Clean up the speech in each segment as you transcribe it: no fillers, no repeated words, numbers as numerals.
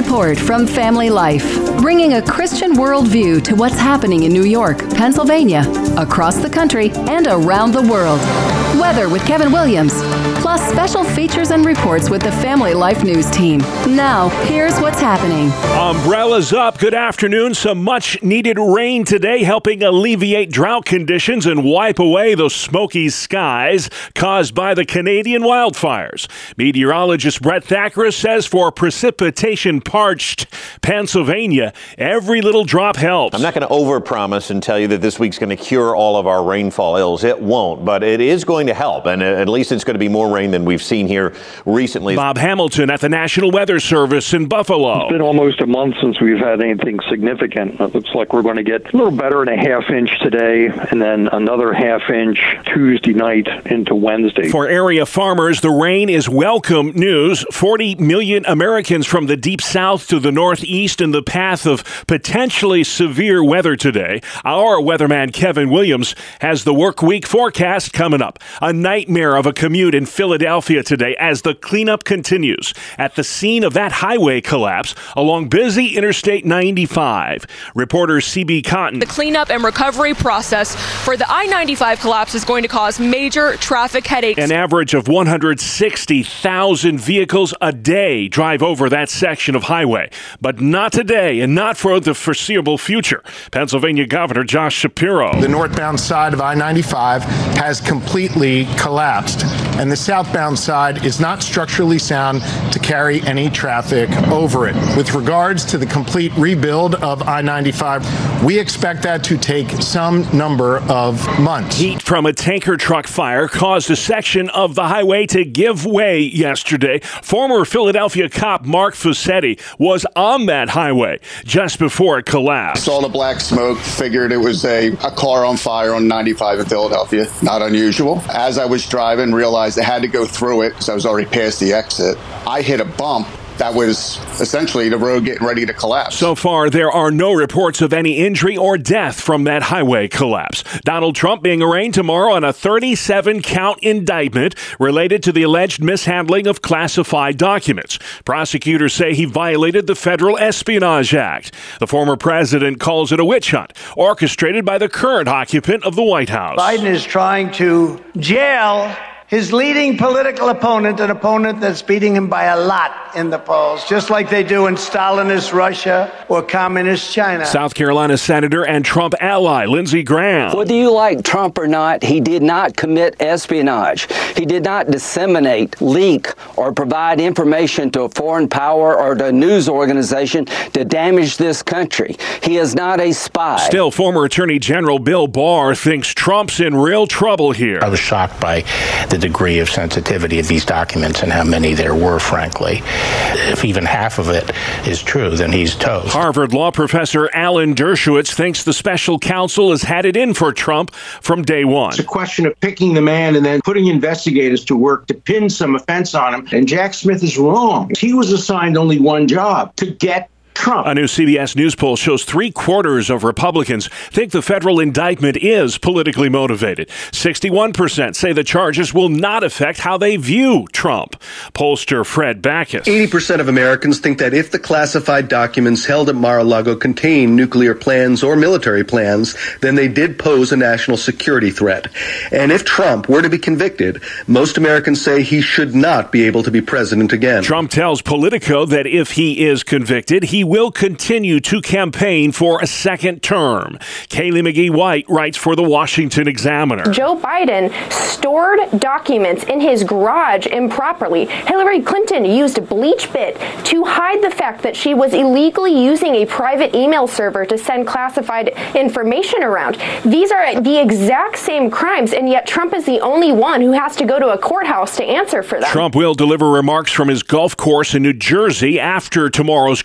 report from Family Life, bringing a Christian worldview to what's happening in New York, Pennsylvania, across the country, and around the world. Weather with Kevin Williams, plus special features and reports with the Family Life News team. Now, here's what's happening. Umbrellas up. Good afternoon. Some much-needed rain today, helping alleviate drought conditions and wipe away those smoky skies caused by the Canadian wildfires. Meteorologist Brett Thacker says for precipitation-parched Pennsylvania, every little drop helps. I'm not going to overpromise and tell you that this week's going to cure all of our rainfall ills. It won't, but it is going to help, and at least it's going to be more rain than we've seen here recently. Bob Hamilton at the National Weather Service in Buffalo. It's been almost a month since we've had anything significant. It looks like we're going to get a little better than a half inch today, and then another half inch Tuesday night into Wednesday. For area farmers, the rain is welcome news. 40 million Americans from the deep south to the northeast in the path of potentially severe weather today. Our weatherman Kevin Williams has the work week forecast coming up. A nightmare of a commute in Philadelphia today as the cleanup continues at the scene of that highway collapse along busy Interstate 95. Reporter CB Cotton. The cleanup and recovery process for the I-95 collapse is going to cause major traffic headaches. An average of 160,000 vehicles a day drive over that section of highway, but not today and not for the foreseeable future. Pennsylvania Governor Josh Shapiro. The northbound side of I-95 has completely collapsed, and the southbound side is not structurally sound to carry any traffic over it. With regards to the complete rebuild of I-95, we expect that to take some number of months. Heat from a tanker truck fire caused a section of the highway to give way yesterday. Former Philadelphia cop Mark Fusetti was on that highway just before it collapsed. Saw the black smoke, figured it was a car on fire on 95 in Philadelphia. Not unusual. As I was driving, realized I had to go through it because I was already past the exit. I hit a bump. That was essentially the road getting ready to collapse. So far, there are no reports of any injury or death from that highway collapse. Donald Trump being arraigned tomorrow on a 37-count indictment related to the alleged mishandling of classified documents. Prosecutors say he violated the Federal Espionage Act. The former president calls it a witch hunt orchestrated by the current occupant of the White House. Biden is trying to jail his leading political opponent, an opponent that's beating him by a lot in the polls, just like they do in Stalinist Russia or Communist China. South Carolina Senator and Trump ally Lindsey Graham. Whether you like Trump or not, he did not commit espionage. He did not disseminate, leak, or provide information to a foreign power or to a news organization to damage this country. He is not a spy. Still, former Attorney General Bill Barr thinks Trump's in real trouble here. I was shocked by the degree of sensitivity of these documents and how many there were, frankly. If even half of it is true, then he's toast. Harvard law professor Alan Dershowitz thinks the special counsel has had it in for Trump from day one. It's a question of picking the man and then putting investigators to work to pin some offense on him. And Jack Smith is wrong. He was assigned only one job: to get Trump. A new CBS News poll shows 3/4 of Republicans think the federal indictment is politically motivated. 61% say the charges will not affect how they view Trump. Pollster Fred Backus. 80% of Americans think that if the classified documents held at Mar-a-Lago contain nuclear plans or military plans, then they did pose a national security threat. And if Trump were to be convicted, most Americans say he should not be able to be president again. Trump tells Politico that if he is convicted, he will continue to campaign for a second term. Kaylee McGee White writes for the Washington Examiner. Joe Biden stored documents in his garage improperly. Hillary Clinton used BleachBit to hide the fact that she was illegally using a private email server to send classified information around. These are the exact same crimes, and yet Trump is the only one who has to go to a courthouse to answer for them. Trump will deliver remarks from his golf course in New Jersey after tomorrow's court appearance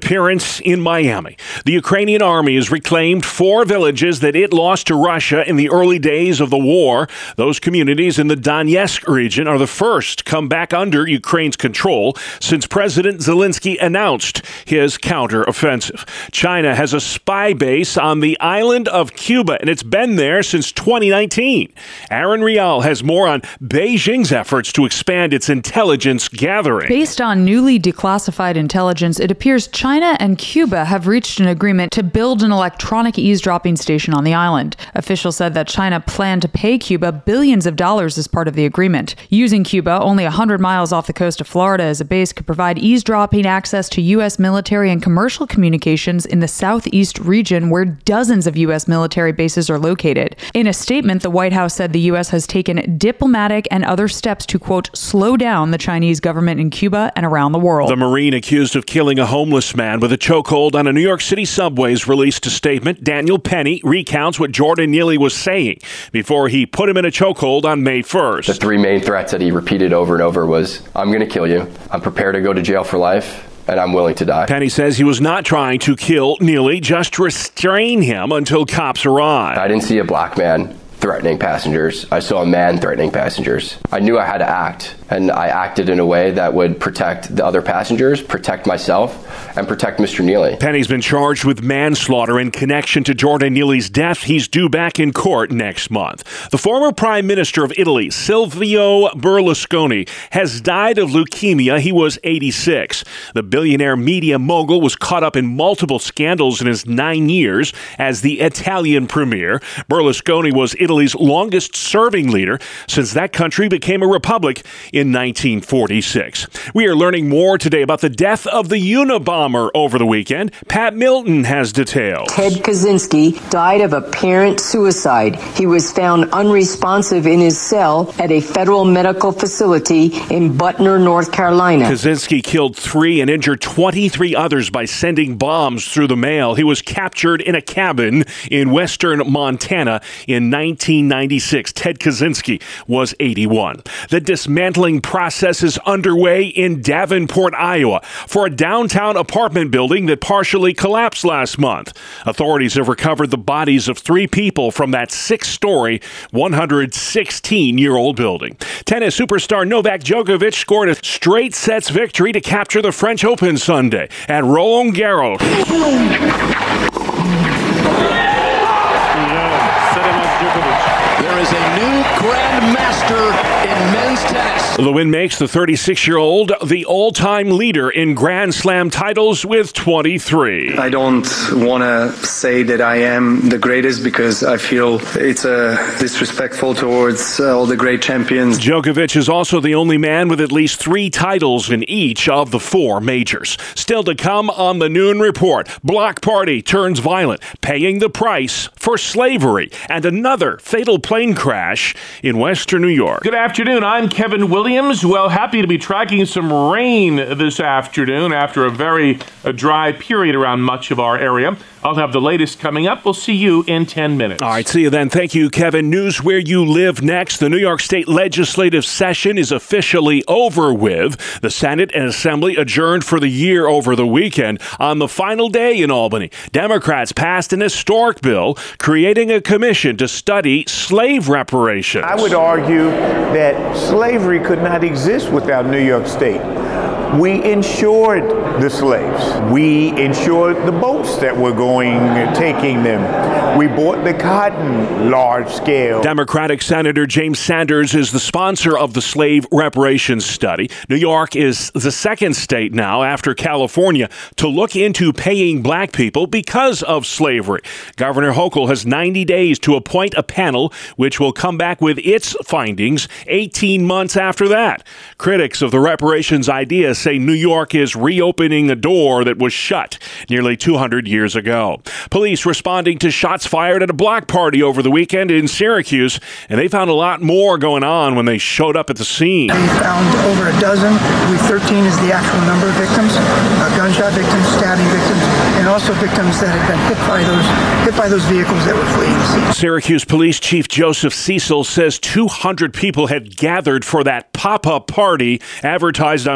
appearance in Miami. The Ukrainian army has reclaimed 4 villages that it lost to Russia in the early days of the war. Those communities in the Donetsk region are the first to come back under Ukraine's control since President Zelensky announced his counteroffensive. China has a spy base on the island of Cuba, and it's been there since 2019. Aaron Rial has more on Beijing's efforts to expand its intelligence gathering. Based on newly declassified intelligence, it appears China and Cuba have reached an agreement to build an electronic eavesdropping station on the island. Officials said that China planned to pay Cuba billions of dollars as part of the agreement. Using Cuba, only 100 miles off the coast of Florida as a base, could provide eavesdropping access to U.S. military and commercial communications in the southeast region where dozens of U.S. military bases are located. In a statement, the White House said the U.S. has taken diplomatic and other steps to, quote, slow down the Chinese government in Cuba and around the world. The Marine accused of killing a homeless man with a chokehold on a New York City subways released a statement. Daniel Penny recounts what Jordan Neely was saying before he put him in a chokehold on May 1st. The 3 main threats that he repeated over and over was, I'm going to kill you, I'm prepared to go to jail for life, and I'm willing to die. Penny says he was not trying to kill Neely, just restrain him until cops arrived. I didn't see a black man threatening passengers. I saw a man threatening passengers. I knew I had to act, and I acted in a way that would protect the other passengers, protect myself, and protect Mr. Neely. Penny's been charged with manslaughter in connection to Jordan Neely's death. He's due back in court next month. The former Prime Minister of Italy, Silvio Berlusconi, has died of leukemia. He was 86. The billionaire media mogul was caught up in multiple scandals in his 9 years as the Italian premier. Berlusconi was Italy's longest-serving leader since that country became a republic in 1946. We are learning more today about the death of the Unabomber over the weekend. Pat Milton has details. Ted Kaczynski died of apparent suicide. He was found unresponsive in his cell at a federal medical facility in Butner, North Carolina. Kaczynski killed 3 and injured 23 others by sending bombs through the mail. He was captured in a cabin in western Montana in 1996. Ted Kaczynski was 81. The dismantling process is underway in Davenport, Iowa, for a downtown apartment building that partially collapsed last month. Authorities have recovered the bodies of 3 people from that 6-story, 116-year-old building. Tennis superstar Novak Djokovic scored a straight sets victory to capture the French Open Sunday at Roland Garros. There is a new grandmaster in men's tennis. The win makes the 36-year-old the all-time leader in Grand Slam titles with 23. I don't want to say that I am the greatest because I feel it's disrespectful towards all the great champions. Djokovic is also the only man with at least 3 titles in each of the 4 majors. Still to come on the Noon Report, Block Party turns violent, paying the price for slavery, and another fatal plane crash in western New York. Good afternoon. I'm Kevin Williams. Well, happy to be tracking some rain this afternoon after a very dry period around much of our area. I'll have the latest coming up. We'll see you in 10 minutes. All right, see you then. Thank you, Kevin. News where you live next. The New York State legislative session is officially over with. The Senate and Assembly adjourned for the year over the weekend. On the final day in Albany, Democrats passed an historic bill creating a commission to study slave reparations. I would argue that slavery could not exist without New York State. We insured the slaves. We insured the boats that were taking them. We bought the cotton large scale. Democratic Senator James Sanders is the sponsor of the slave reparations study. New York is the second state now after California to look into paying black people because of slavery. Governor Hochul has 90 days to appoint a panel which will come back with its findings 18 months after that. Critics of the reparations idea say New York is reopening a door that was shut nearly 200 years ago. Police responding to shots fired at a block party over the weekend in Syracuse, and they found a lot more going on when they showed up at the scene. We found over a dozen. 13 is the actual number of victims, gunshot victims, stabbing victims, and also victims that had been hit by those vehicles that were fleeing the scene. Syracuse Police Chief Joseph Cecil says 200 people had gathered for that pop-up party advertised on social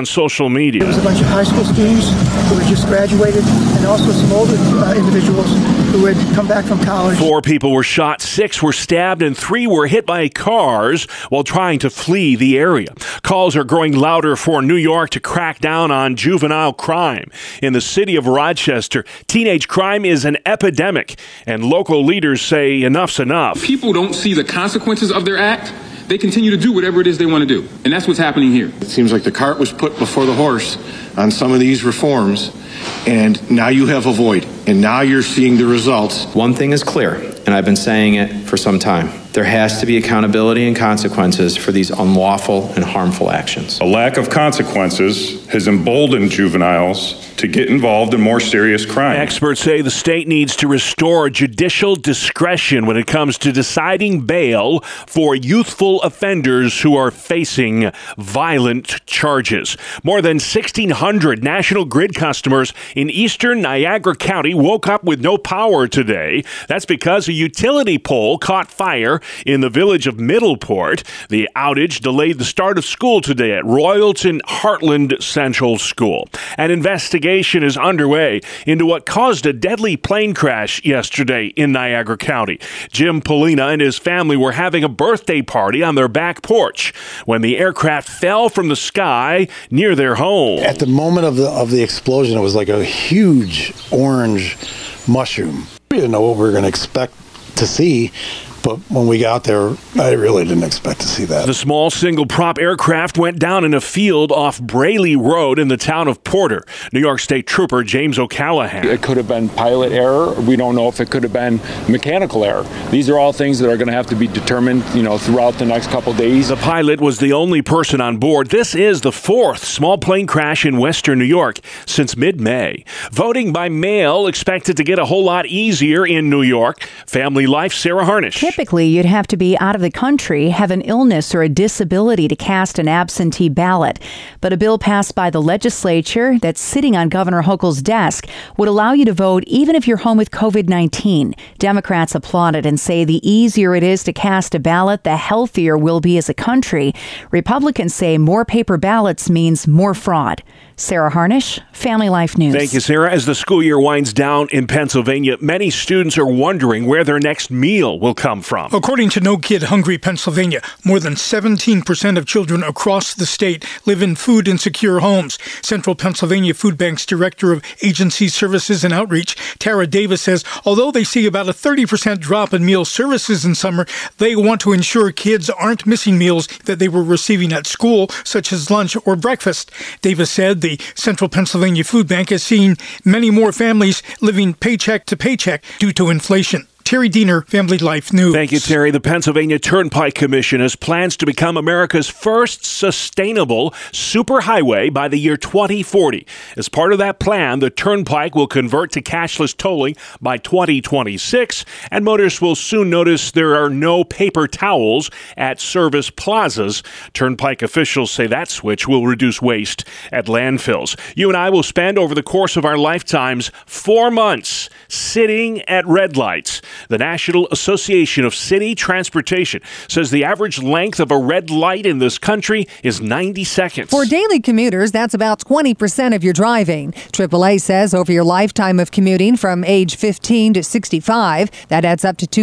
social media. There was a bunch of high school students who had just graduated and also some older individuals who had come back from college. 4 people were shot, 6 were stabbed, and 3 were hit by cars while trying to flee the area. Calls are growing louder for New York to crack down on juvenile crime. In the city of Rochester, teenage crime is an epidemic, and local leaders say enough's enough. People don't see the consequences of their act. They continue to do whatever it is they want to do. And that's what's happening here. It seems like the cart was put before the horse on some of these reforms, and now you have a void, and now you're seeing the results. One thing is clear, and I've been saying it for some time. There has to be accountability and consequences for these unlawful and harmful actions. A lack of consequences has emboldened juveniles to get involved in more serious crime. Experts say the state needs to restore judicial discretion when it comes to deciding bail for youthful offenders who are facing violent charges. More than 1,600 National Grid customers in eastern Niagara County woke up with no power today. That's because a utility pole caught fire in the village of Middleport. The outage delayed the start of school today at Royalton Heartland Central School. An investigation is underway into what caused a deadly plane crash yesterday in Niagara County. Jim Polina and his family were having a birthday party on their back porch when the aircraft fell from the sky near their home. At the moment of the explosion, it was like a huge orange mushroom. We didn't know what we were going to expect to see. But when we got there, I really didn't expect to see that. The small single-prop aircraft went down in a field off Braley Road in the town of Porter. New York State Trooper James O'Callaghan. It could have been pilot error. We don't know if it could have been mechanical error. These are all things that are going to have to be determined, throughout the next couple days. The pilot was the only person on board. This is the 4th small plane crash in western New York since mid-May. Voting by mail expected to get a whole lot easier in New York. Family Life, Sarah Harnish. Typically, you'd have to be out of the country, have an illness or a disability to cast an absentee ballot. But a bill passed by the legislature that's sitting on Governor Hochul's desk would allow you to vote even if you're home with COVID-19. Democrats applaud it and say the easier it is to cast a ballot, the healthier we'll be as a country. Republicans say more paper ballots means more fraud. Sarah Harnish, Family Life News. Thank you, Sarah. As the school year winds down in Pennsylvania, many students are wondering where their next meal will come from. According to No Kid Hungry Pennsylvania, more than 17% of children across the state live in food insecure homes. Central Pennsylvania Food Bank's Director of Agency Services and Outreach, Tara Davis, says although they see about a 30% drop in meal services in summer, they want to ensure kids aren't missing meals that they were receiving at school, such as lunch or breakfast. Davis said the Central Pennsylvania Food Bank has seen many more families living paycheck to paycheck due to inflation. Terry Diener, Family Life News. Thank you, Terry. The Pennsylvania Turnpike Commission has plans to become America's first sustainable superhighway by the year 2040. As part of that plan, the Turnpike will convert to cashless tolling by 2026, and motorists will soon notice there are no paper towels at service plazas. Turnpike officials say that switch will reduce waste at landfills. You and I will spend over the course of our lifetimes 4 months sitting at red lights. The National Association of City Transportation says the average length of a red light in this country is 90 seconds. For daily commuters, that's about 20% of your driving. AAA says over your lifetime of commuting from age 15 to 65, that adds up to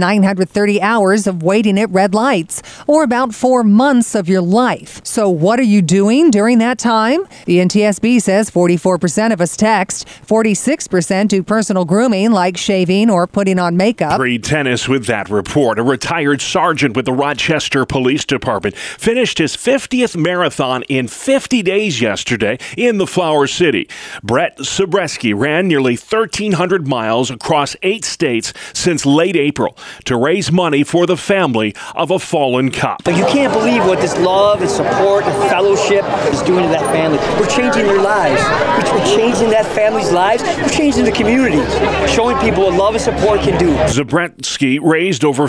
2,930 hours of waiting at red lights, or about 4 months of your life. So what are you doing during that time? The NTSB says 44% of us text, 46% do personal grooming like shaving or putting on makeup. Reed Tennis with that report. A retired sergeant with the Rochester Police Department finished his 50th marathon in 50 days yesterday in the Flower City. Brett Sobreski ran nearly 1,300 miles across 8 states since late April to raise money for the family of a fallen cop. But you can't believe what this love and support and fellowship is doing to that family. We're changing their lives. We're changing that family's lives. We're changing the community, showing people what love and support can do. Zabreski raised over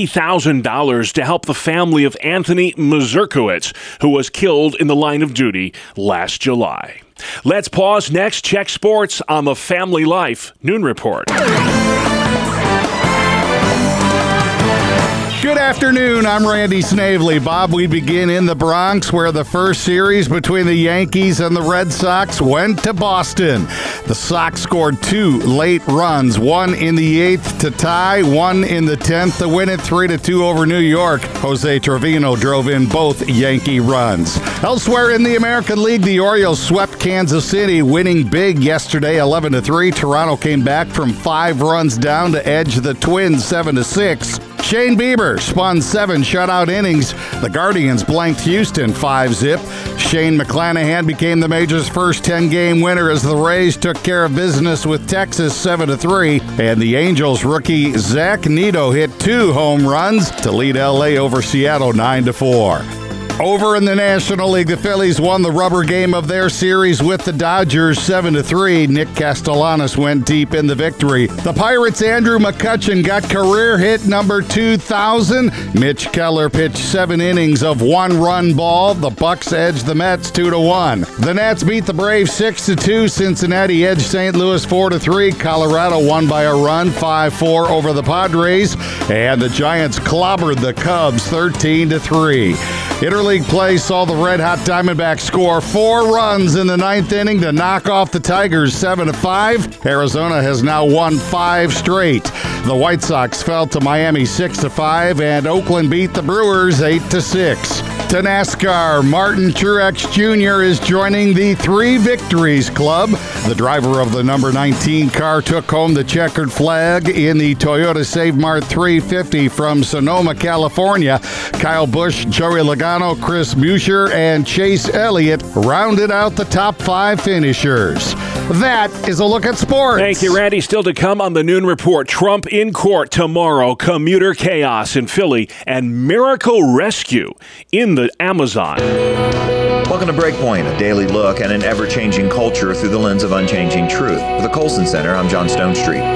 $50,000 to help the family of Anthony Mazurkowitz, who was killed in the line of duty last July. Let's pause next. Check sports on the Family Life Noon Report. Good afternoon, I'm Randy Snavely. Bob, we begin in the Bronx, where the first series between the Yankees and the Red Sox went to Boston. The Sox scored 2 late runs, one in the 8th to tie, one in the 10th to win it 3-2 over New York. Jose Trevino drove in both Yankee runs. Elsewhere in the American League, the Orioles swept Kansas City, winning big yesterday 11-3. Toronto came back from 5 runs down to edge the Twins 7-6. Shane Bieber spun 7 shutout innings. The Guardians blanked Houston 5-0. Shane McClanahan became the Major's first 10-game winner as the Rays took care of business with Texas 7-3. And the Angels rookie Zach Neto hit 2 home runs to lead LA over Seattle 9-4. Over in the National League, the Phillies won the rubber game of their series with the Dodgers 7-3. Nick Castellanos went deep in the victory. The Pirates' Andrew McCutchen got career hit number 2,000. Mitch Keller pitched 7 innings of 1-run ball. The Bucks edged the Mets 2-1. The Nats beat the Braves 6-2. Cincinnati edged St. Louis 4-3. Colorado won by a run 5-4 over the Padres. And the Giants clobbered the Cubs 13-3. Interleague play saw the red-hot Diamondbacks score 4 runs in the 9th inning to knock off the Tigers 7-5. Arizona has now won 5 straight. The White Sox fell to Miami 6-5, and Oakland beat the Brewers 8-6. To NASCAR, Martin Truex Jr. is joining the 3 Victories Club. The driver of the number 19 car took home the checkered flag in the Toyota Save Mart 350 from Sonoma, California. Kyle Busch, Joey Logano, Chris Buescher, and Chase Elliott rounded out the top 5 finishers. That is a look at sports. Thank you, Randy. Still to come on the Noon Report. Trump in court tomorrow, commuter chaos in Philly, and miracle rescue in the Amazon. Welcome to Breakpoint, a daily look at an ever-changing culture through the lens of unchanging truth. For the Colson Center, I'm John Stonestreet.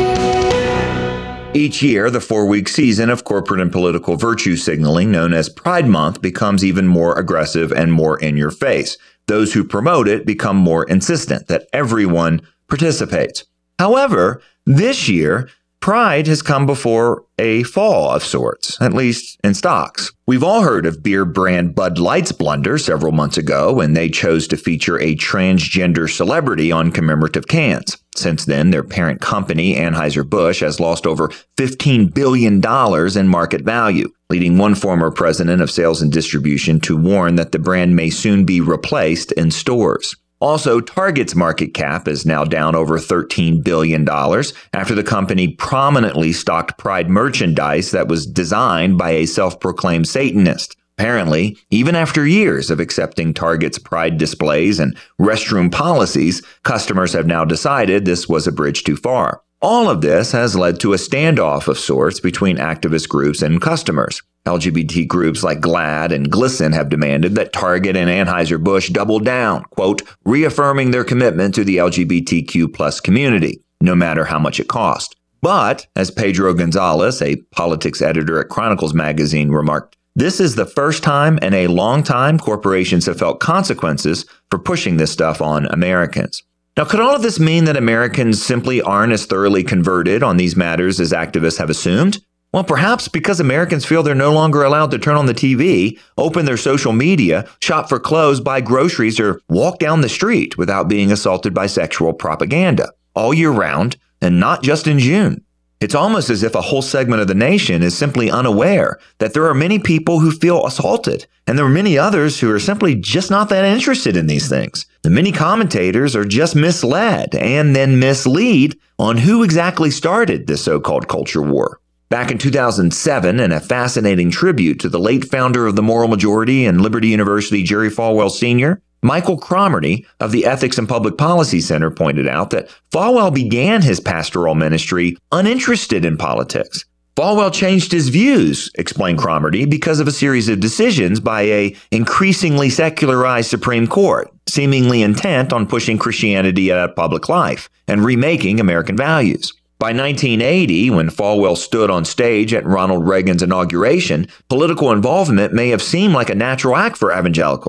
Each year, the 4-week season of corporate and political virtue signaling, known as Pride Month, becomes even more aggressive and more in your face. Those who promote it become more insistent that everyone participates. However, this year, Pride has come before a fall of sorts, at least in stocks. We've all heard of beer brand Bud Light's blunder several months ago when they chose to feature a transgender celebrity on commemorative cans. Since then, their parent company, Anheuser-Busch, has lost over $15 billion in market value, leading one former president of sales and distribution to warn that the brand may soon be replaced in stores. Also, Target's market cap is now down over $13 billion after the company prominently stocked Pride merchandise that was designed by a self-proclaimed Satanist. Apparently, even after years of accepting Target's Pride displays and restroom policies, customers have now decided this was a bridge too far. All of this has led to a standoff of sorts between activist groups and customers. LGBT groups like GLAAD and GLSEN have demanded that Target and Anheuser-Busch double down, quote, reaffirming their commitment to the LGBTQ plus community, no matter how much it cost. But, as Pedro Gonzalez, a politics editor at Chronicles magazine, remarked, this is the first time in a long time corporations have felt consequences for pushing this stuff on Americans. Now, could all of this mean that Americans simply aren't as thoroughly converted on these matters as activists have assumed? Well, perhaps because Americans feel they're no longer allowed to turn on the TV, open their social media, shop for clothes, buy groceries, or walk down the street without being assaulted by sexual propaganda all year round, and not just in June. It's almost as if a whole segment of the nation is simply unaware that there are many people who feel assaulted, and there are many others who are simply just not that interested in these things. The many commentators are just misled and then mislead on who exactly started this so-called culture war. Back in 2007, in a fascinating tribute to the late founder of the Moral Majority and Liberty University, Jerry Falwell Sr., Michael Cromartie of the Ethics and Public Policy Center pointed out that Falwell began his pastoral ministry uninterested in politics. Falwell changed his views, explained Cromartie, because of a series of decisions by a increasingly secularized Supreme Court, seemingly intent on pushing Christianity out of public life and remaking American values. By 1980, when Falwell stood on stage at Ronald Reagan's inauguration, political involvement may have seemed like a natural act for evangelicals.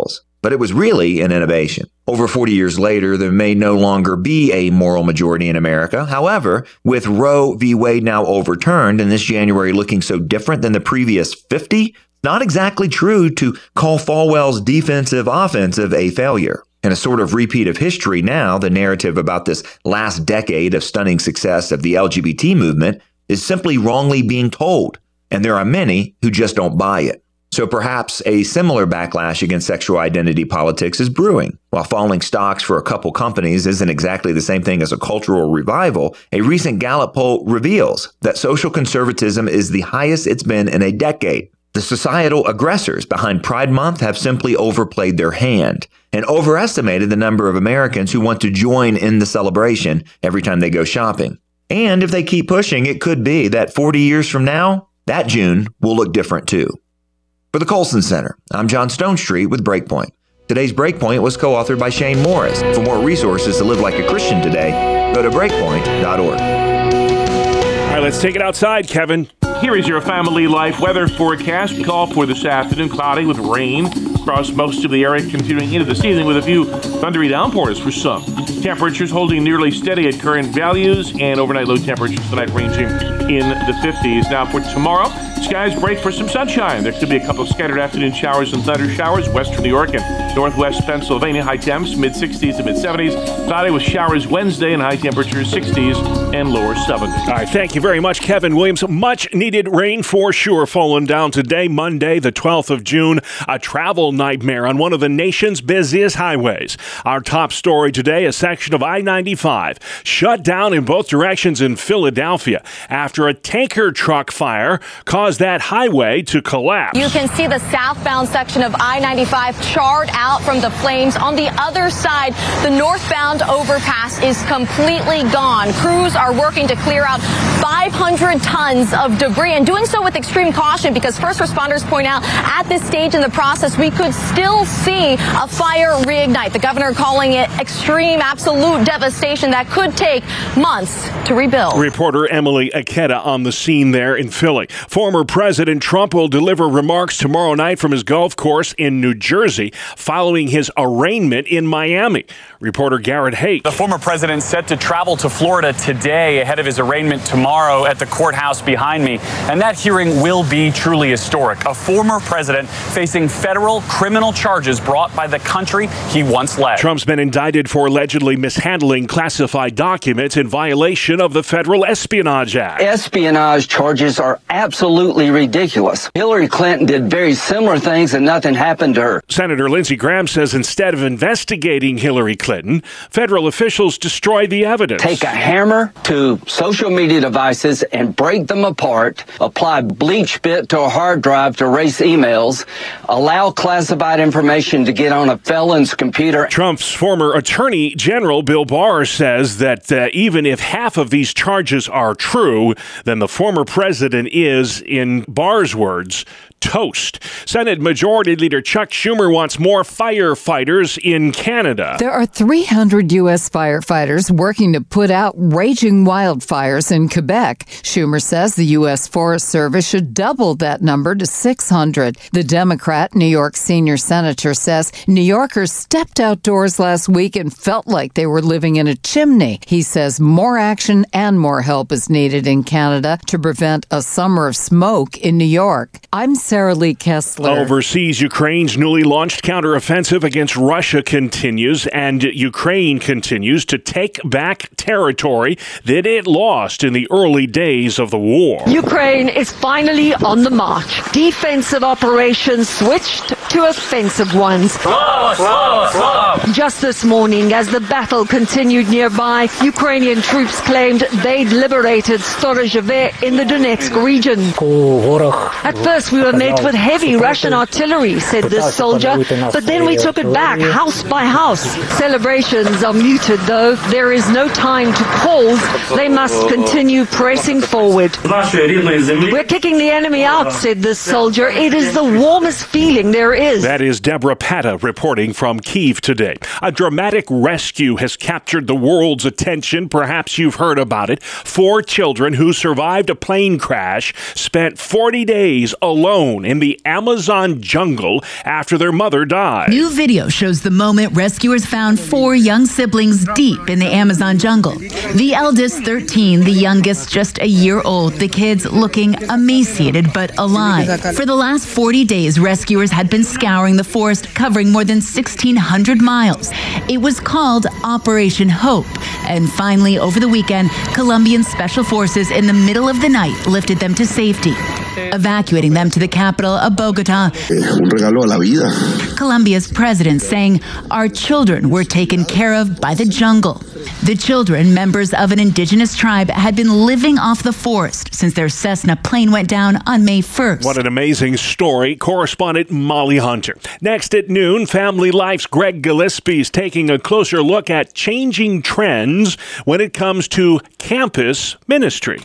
but it was really an innovation. Over 40 years later, there may no longer be a moral majority in America. However, with Roe v. Wade now overturned and this January looking so different than the previous 50, it's not exactly true to call Falwell's defensive offensive a failure. In a sort of repeat of history now, the narrative about this last decade of stunning success of the LGBT movement is simply wrongly being told, and there are many who just don't buy it. So perhaps a similar backlash against sexual identity politics is brewing. While falling stocks for a couple companies isn't exactly the same thing as a cultural revival, a recent Gallup poll reveals that social conservatism is the highest it's been in a decade. The societal aggressors behind Pride Month have simply overplayed their hand and overestimated the number of Americans who want to join in the celebration every time they go shopping. And if they keep pushing, it could be that 40 years from now, that June will look different too. For the Colson Center, I'm John Stonestreet with Breakpoint. Today's Breakpoint was co-authored by Shane Morris. For more resources to live like a Christian today, go to breakpoint.org. All right, let's take it outside, Kevin. Here is your family life weather forecast. We call for this afternoon cloudy with rain across most of the area, continuing into this evening with a few thundery downpours for some. Temperatures holding nearly steady at current values, and overnight low temperatures tonight ranging in the 50s. Now for tomorrow, skies break for some sunshine. There could be a couple of scattered afternoon showers and thunder showers western New York and northwest Pennsylvania. High temps mid-60s to mid-70s. Cloudy with showers Wednesday and high temperatures 60s and lower 70s. All right, thank you very much, Kevin Williams. Much needed rain for sure falling down today, Monday, the 12th of June. A travel nightmare on one of the nation's busiest highways. Our top story today, a section of I-95 shut down in both directions in Philadelphia after a tanker truck fire caused that highway to collapse. You can see the southbound section of I-95 charred out from the flames. On the other side, the northbound overpass is completely gone. Crews are working to clear out 500 tons of debris and doing so with extreme caution because first responders point out at this stage in the process, we could still see a fire reignite. The governor calling it extreme, absolute devastation that could take months to rebuild. Reporter Emily Aketa on the scene there in Philly. Former President Trump will deliver remarks tomorrow night from his golf course in New Jersey following his arraignment in Miami. Reporter Garrett Haight. The former president set to travel to Florida today ahead of his arraignment tomorrow at the courthouse behind me. And that hearing will be truly historic. A former president facing federal criminal charges brought by the country he once led. Trump's been indicted for allegedly mishandling classified documents in violation of the Federal Espionage Act. Espionage charges are absolutely ridiculous. Hillary Clinton did very similar things and nothing happened to her. Senator Lindsey Graham says instead of investigating Hillary Clinton, federal officials destroy the evidence. Take a hammer to social media devices and break them apart, apply bleach bit to a hard drive to erase emails, allow classified information to get on a felon's computer. Trump's former Attorney General Bill Barr says that even if half of these charges are true, then the former president is, in Barr's words, toast. Senate Majority Leader Chuck Schumer wants more firefighters in Canada. There are 300 U.S. firefighters working to put out raging wildfires in Quebec. Schumer says the U.S. Forest Service should double that number to 600. The Democrat, New York senior senator, says New Yorkers stepped outdoors last week and felt like they were living in a chimney. He says more action and more help is needed in Canada to prevent a summer of smoke in New York. I'm Sarah Lee Kessler. Overseas, Ukraine's newly launched counteroffensive against Russia continues, and Ukraine continues to take back territory that it lost in the early days of the war. Ukraine is finally on the march. Defensive operations switched to offensive ones. Just this morning, as the battle continued nearby, Ukrainian troops claimed they'd liberated Storozheve in the Donetsk region. At first, we were met with heavy Russian artillery, said this soldier, but then we took it back house by house. Celebrations are muted, though. There is no time to pause. They must continue pressing forward. We're kicking the enemy out, said this soldier. It is the warmest feeling there is. That is Deborah Pata reporting from Kyiv today. A dramatic rescue has captured the world's attention. Perhaps you've heard about it. 4 children who survived a plane crash spent 40 days alone alone in the Amazon jungle after their mother died. New video shows the moment rescuers found 4 young siblings deep in the Amazon jungle. The eldest 13, the youngest just a year old, the kids looking emaciated but alive. For the last 40 days, rescuers had been scouring the forest, covering more than 1,600 miles. It was called Operation Hope. And finally, over the weekend, Colombian special forces in the middle of the night lifted them to safety, evacuating them to the capital of Bogota. Colombia's president saying, "Our children were taken care of by the jungle." The children, members of an indigenous tribe, had been living off the forest since their Cessna plane went down on May 1st. What an amazing story. Correspondent Molly Hunter. Next at noon, Family Life's Greg Gillespie is taking a closer look at changing trends when it comes to campus ministry.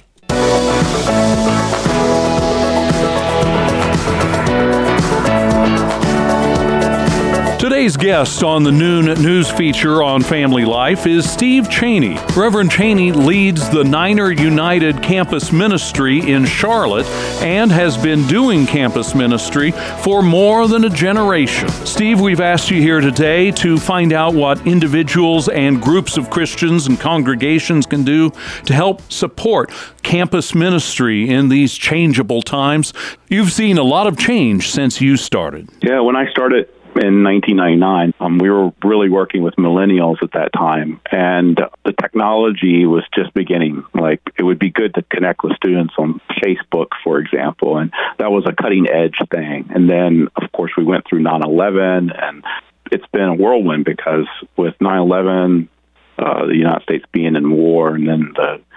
Today's guest on the noon news feature on Family Life is Steve Cheney. Reverend Cheney leads the Niner United Campus Ministry in Charlotte and has been doing campus ministry for more than a generation. Steve, we've asked you here today to find out what individuals and groups of Christians and congregations can do to help support campus ministry in these changeable times. You've seen a lot of change since you started. Yeah, when I started in 1999, we were really working with millennials at that time, and the technology was just beginning. Like, it would be good to connect with students on Facebook, for example, and that was a cutting-edge thing. And then, of course, we went through 9/11, and it's been a whirlwind because with 9/11, the United States being in war, and then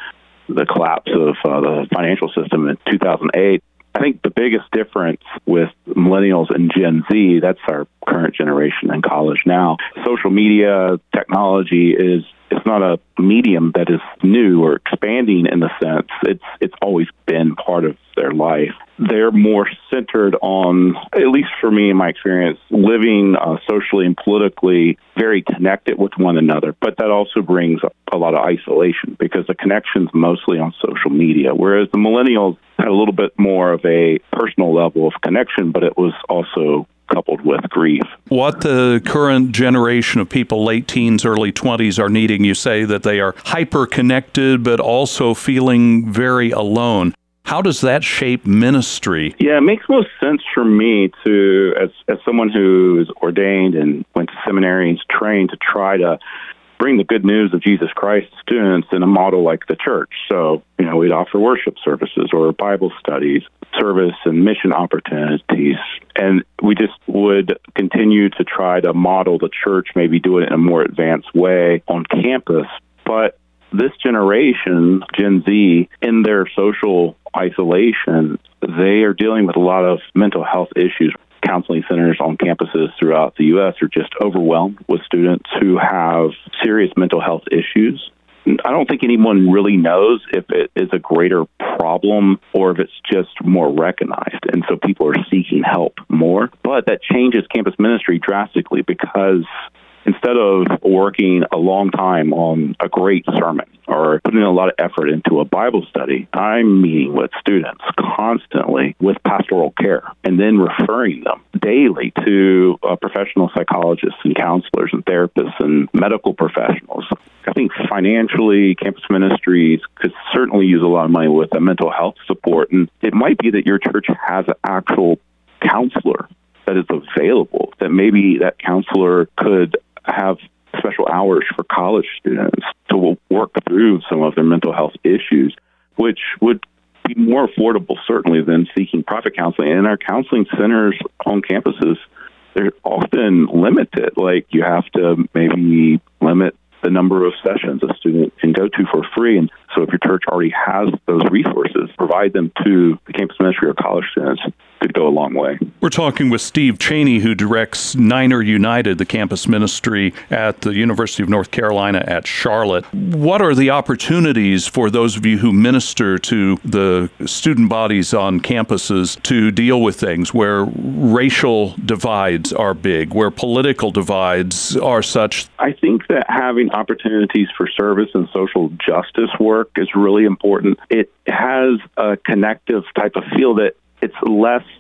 the collapse of the financial system in 2008, I think the biggest difference with millennials and Gen Z, that's our current generation in college now, social media technology it's not a medium that is new or expanding in the sense. It's always been part of their life. They're more centered on, at least for me in my experience, living socially and politically very connected with one another. But that also brings a lot of isolation because the connection's mostly on social media, whereas the millennials had a little bit more of a personal level of connection, but it was also coupled with grief. What the current generation of people, late teens, early 20s, are needing, you say that they are hyper-connected, but also feeling very alone. How does that shape ministry? Yeah, it makes most sense for me to, as someone who is ordained and went to seminary and is trained to try to bring the good news of Jesus Christ to students in a model like the church. So, we'd offer worship services or Bible studies, service and mission opportunities. And we just would continue to try to model the church, maybe do it in a more advanced way on campus. But this generation, Gen Z, in their social isolation, they are dealing with a lot of mental health issues. Counseling centers on campuses throughout the U.S. are just overwhelmed with students who have serious mental health issues. I don't think anyone really knows if it is a greater problem or if it's just more recognized. And so people are seeking help more. But that changes campus ministry drastically because instead of working a long time on a great sermon or putting a lot of effort into a Bible study, I'm meeting with students constantly with pastoral care and then referring them daily to professional psychologists and counselors and therapists and medical professionals. I think financially, campus ministries could certainly use a lot of money with a mental health support. And it might be that your church has an actual counselor that is available, that maybe that counselor could have special hours for college students to work through some of their mental health issues, which would be more affordable, certainly, than seeking private counseling. And our counseling centers on campuses, they're often limited. Like, you have to maybe limit the number of sessions a student can go to for free. And so if your church already has those resources, provide them to the campus ministry or college students. Could go a long way. We're talking with Steve Cheney, who directs Niner United, the campus ministry at the University of North Carolina at Charlotte. What are the opportunities for those of you who minister to the student bodies on campuses to deal with things where racial divides are big, where political divides are such? I think that having opportunities for service and social justice work is really important. It has a connective type of feel that it's less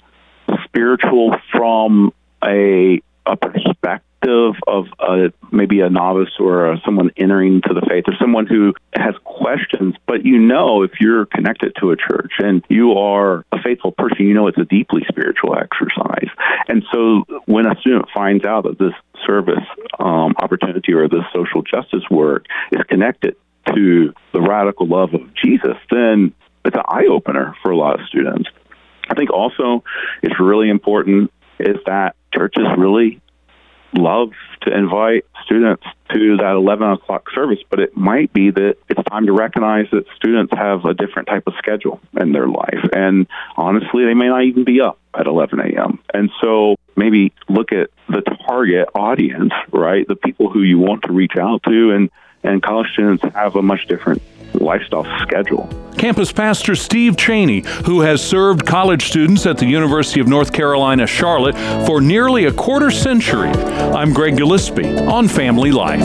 spiritual from a perspective of maybe a novice or someone entering to the faith, or someone who has questions. But if you're connected to a church and you are a faithful person, it's a deeply spiritual exercise. And so when a student finds out that this service opportunity or this social justice work is connected to the radical love of Jesus, then it's an eye-opener for a lot of students. I think also it's really important is that churches really love to invite students to that 11 o'clock service, but it might be that it's time to recognize that students have a different type of schedule in their life. And honestly, they may not even be up at 11 a.m. And so maybe look at the target audience, right? The people who you want to reach out to, and college students have a much different lifestyle schedule. Campus Pastor Steve Chaney, who has served college students at the University of North Carolina, Charlotte for nearly a quarter century. I'm Greg Gillespie on Family Life.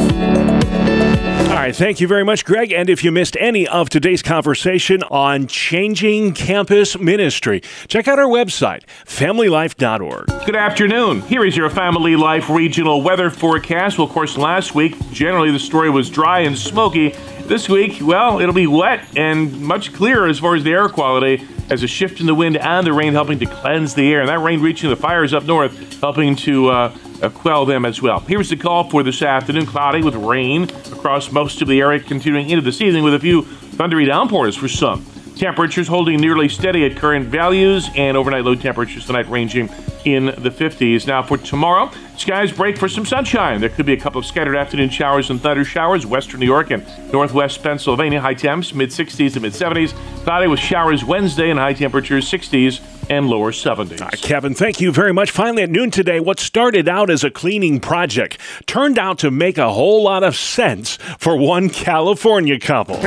All right, thank you very much, Greg. And if you missed any of today's conversation on changing campus ministry, check out our website, familylife.org. Good afternoon. Here is your Family Life regional weather forecast. Well, of course, last week, generally the story was dry and smoky. This week, it'll be wet and much clearer as far as the air quality, as a shift in the wind and the rain helping to cleanse the air. And that rain reaching the fires up north, helping to quell them as well. Here's the call for this afternoon. Cloudy with rain across most of the area, continuing into this evening with a few thundery downpours for some. Temperatures holding nearly steady at current values, and overnight low temperatures tonight ranging in the 50s. Now for tomorrow, skies break for some sunshine. There could be a couple of scattered afternoon showers and thunder showers, western New York and northwest Pennsylvania. High temps, mid-60s to mid-70s. Cloudy with showers Wednesday and high temperatures 60s and lower 70s. All right, Kevin, thank you very much. Finally at noon today, what started out as a cleaning project turned out to make a whole lot of sense for one California couple.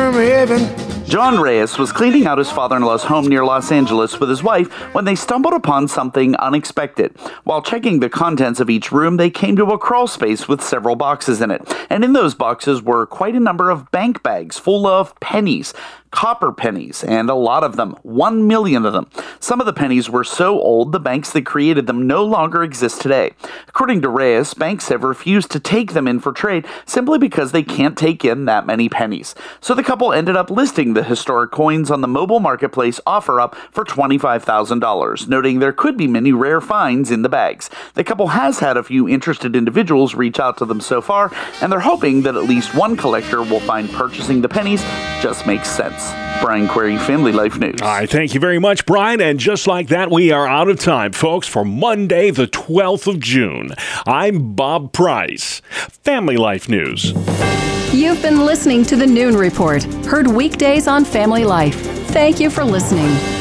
John Reyes was cleaning out his father-in-law's home near Los Angeles with his wife when they stumbled upon something unexpected. While checking the contents of each room, they came to a crawl space with several boxes in it. And in those boxes were quite a number of bank bags full of pennies. Copper pennies, and a lot of them, 1 million of them. Some of the pennies were so old, the banks that created them no longer exist today. According to Reyes, banks have refused to take them in for trade simply because they can't take in that many pennies. So the couple ended up listing the historic coins on the mobile marketplace OfferUp for $25,000, noting there could be many rare finds in the bags. The couple has had a few interested individuals reach out to them so far, and they're hoping that at least one collector will find purchasing the pennies just makes sense. Brian Query, Family Life News. All right, thank you very much, Brian. And just like that, we are out of time, folks, for Monday, the 12th of June. I'm Bob Price, Family Life News. You've been listening to the Noon Report, heard weekdays on Family Life. Thank you for listening.